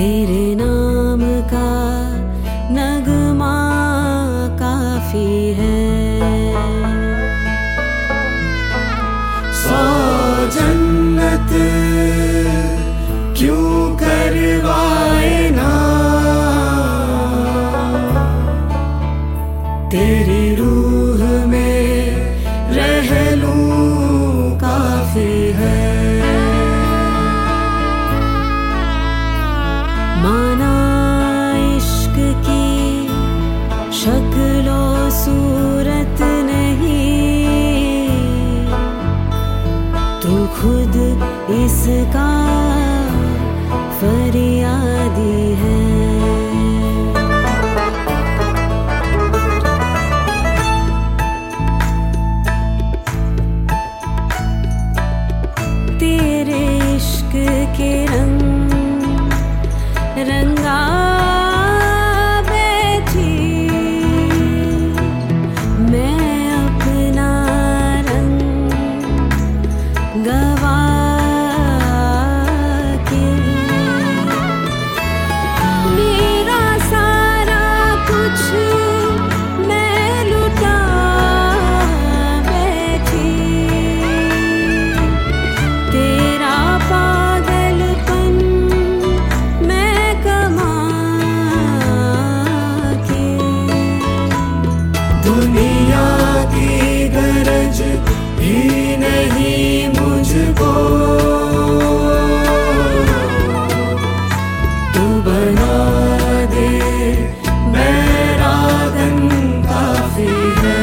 तेरे नाम का नगमा काफी है। 100 जन्नत क्यों करवाए ना, तेरी रूह में रह लूं काफी है। माना इश्क की शक्लो सूरत नहीं, तू खुद इसका फरियादी है। तेरे इश्क के रंगा बैठी मैं अपना रंग गवा के। मेरा सारा कुछ मैं लुटा बैठी, तेरा पागलपन मैं कमा के। दुनिया की गरज भी नहीं मुझको, तू बना दे बैरागन काफी है।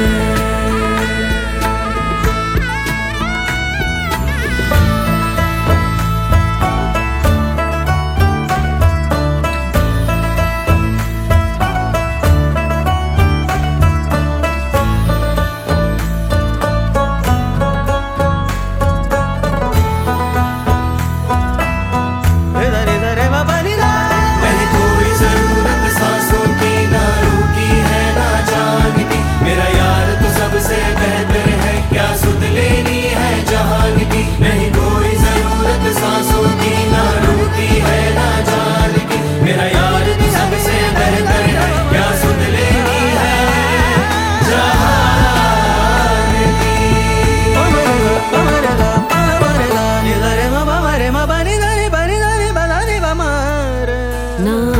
नहीं कोई जरूरत सांसों की, ना रुकी है ना जान की, मेरा यार तो सबसे बेहतर है, क्या सुध लेनी है जहान की। नहीं कोई जरूरत सांसों की, ना रुकी है ना जान की, मेरा यार तो सबसे बेहतर है, क्या सुध लेनी है जहान की। ना